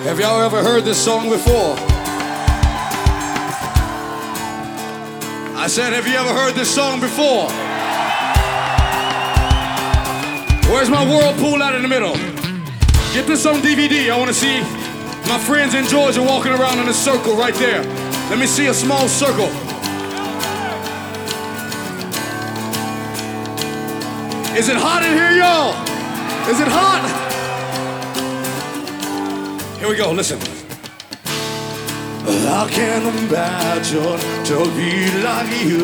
Have y'all ever heard this song before? I said, have you ever heard this song before? Where's my whirlpool out in the middle? Get this on DVD. I want to see my friends in Georgia walking around in a circle right there. Let me see a small circle. Is it hot in here, y'all? Is it hot? Here we go, listen. I can't imagine to be like you.